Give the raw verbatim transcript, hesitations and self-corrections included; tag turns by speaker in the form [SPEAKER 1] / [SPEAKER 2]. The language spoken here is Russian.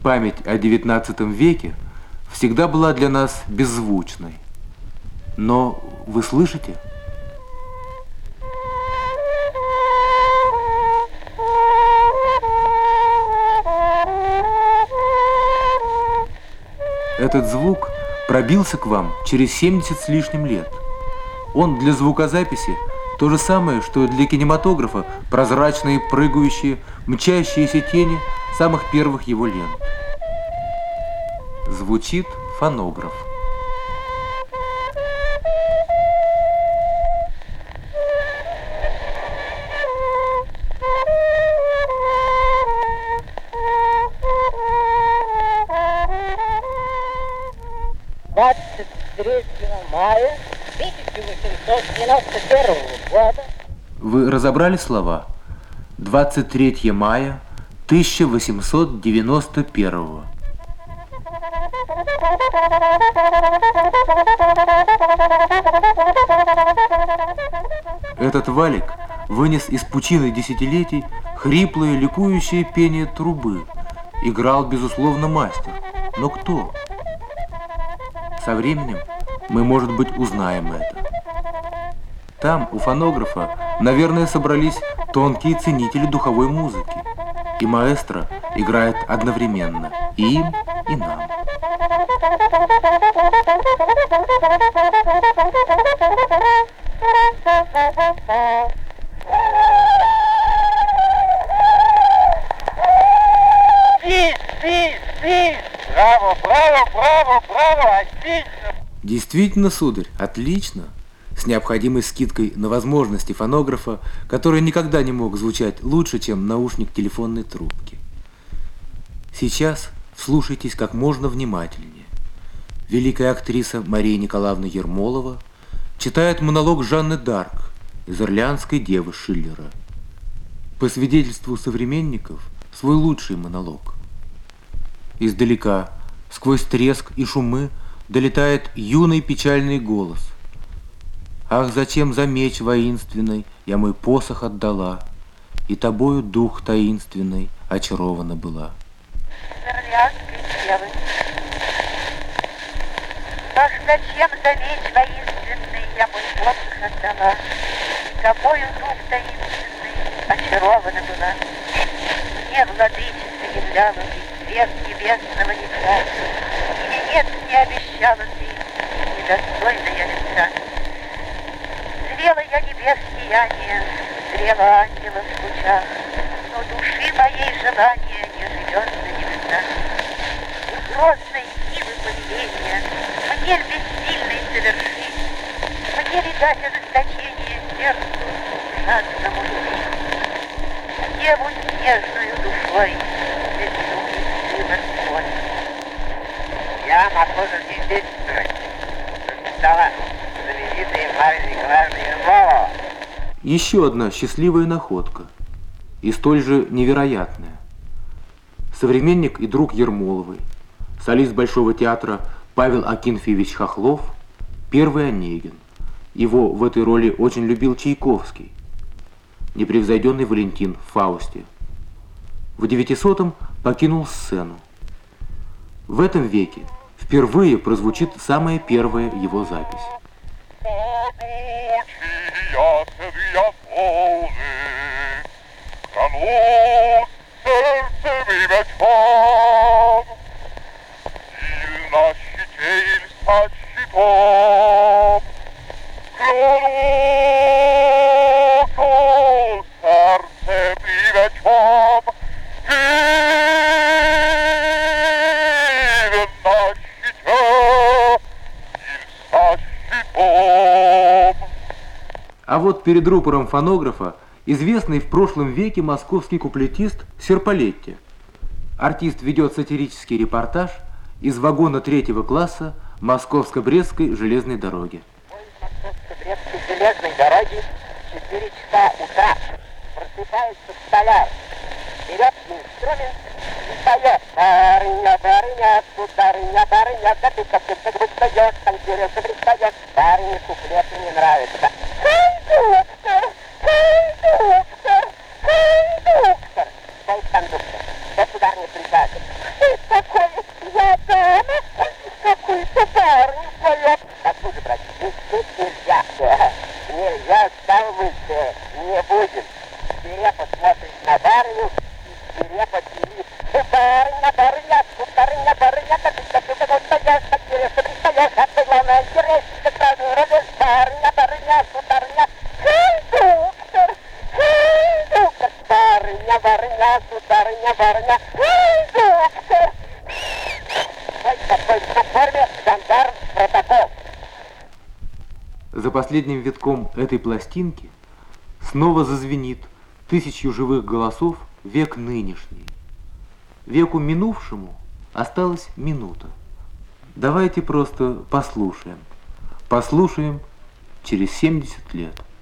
[SPEAKER 1] Память о девятнадцатом веке всегда была для нас беззвучной. Но вы слышите? Этот звук пробился к вам через семьдесят с лишним лет. Он для звукозаписи то же самое, что для кинематографа прозрачные, прыгающие, мчащиеся тени самых первых его лент. Звучит фонограф.
[SPEAKER 2] двадцать третьего мая тысяча восемьсот девяносто первого года.
[SPEAKER 1] Вы разобрали слова? двадцать третьего мая тысяча восемьсот девяносто первого. Этот валик вынес из пучины десятилетий хриплое, ликующее пение трубы. Играл, безусловно, мастер. Но кто? Со временем мы, может быть, узнаем это. Там, у фонографа, наверное, собрались тонкие ценители духовой музыки. И маэстро играет одновременно и им, и нам.
[SPEAKER 2] Спи, спи, спи! Браво, браво, браво, браво! Отлично!
[SPEAKER 1] Действительно, сударь, отлично. С необходимой скидкой на возможности фонографа, который никогда не мог звучать лучше, чем наушник телефонной трубки. Сейчас вслушайтесь как можно внимательнее. Великая актриса Мария Николаевна Ермолова читает монолог Жанны Дарк из «Орлеанской девы» Шиллера. По свидетельству современников, свой лучший монолог. Издалека, сквозь треск и шумы, долетает юный печальный голос. «Ах, зачем за меч воинственный я мой посох отдала, и тобою дух таинственный очарована была».
[SPEAKER 2] Орлеанской девы. Ах, зачем за меч воинственный я мой посох отдала, и тобою дух таинственный очарована была. Мне, владычица, являла ты свет небесного лица, и нет, не обещала ты, недостойна я лица. Зрела я небес сияние, зрела ангела в лучах, но души моей желание не живет на небесах. И грозной силы повеления мне ль бессильной совершить, мне ли дать ожесточение сердцу жадному любить? Деву нежную душой рисует сын свой. Я могу засвидетельствовать, что стала знаменитая Марья Николаевна Ермолова.
[SPEAKER 1] Еще одна счастливая находка, и столь же невероятная. Современник и друг Ермоловой, солист Большого театра Павел Акинфеевич Хохлов, первый Онегин. Его в этой роли очень любил Чайковский. Непревзойденный Валентин в «Фаусте». В девятисотом покинул сцену. В этом веке впервые прозвучит самая первая его запись. А вот перед рупором фонографа известный в прошлом веке московский куплетист Серполетти. Артист ведет сатирический репортаж из вагона третьего класса Московско-Брестской железной дороги.
[SPEAKER 2] Московско-Брестской железной дороги четыре часа утра. Просыпается столяр. Берет инструмент и поет. Барыня, барыня, сударыня, барыня, да ты как-то пристаешь, там интересно пристаешь. Барыне куплеты не нравятся. Кондуктор, кондуктор, кондуктор. Стоит кондуктор. Да, сударыня, прикажет. Ты так Барыня, барыня, сударыня, барыня, как ты как вот стояшь, как интересно предстояшь, а ты главное, интересно, как радость. Барыня, барыня, сударыня, хей, доктор, хей, доктор. Барыня, барыня, сударыня, барыня, хей, доктор. Ой, какой на форме жандарм протокол.
[SPEAKER 1] За последним витком этой пластинки снова зазвенит тысячью живых голосов век нынешний. Веку минувшему осталась минута. Давайте просто послушаем. Послушаем через семьдесят лет.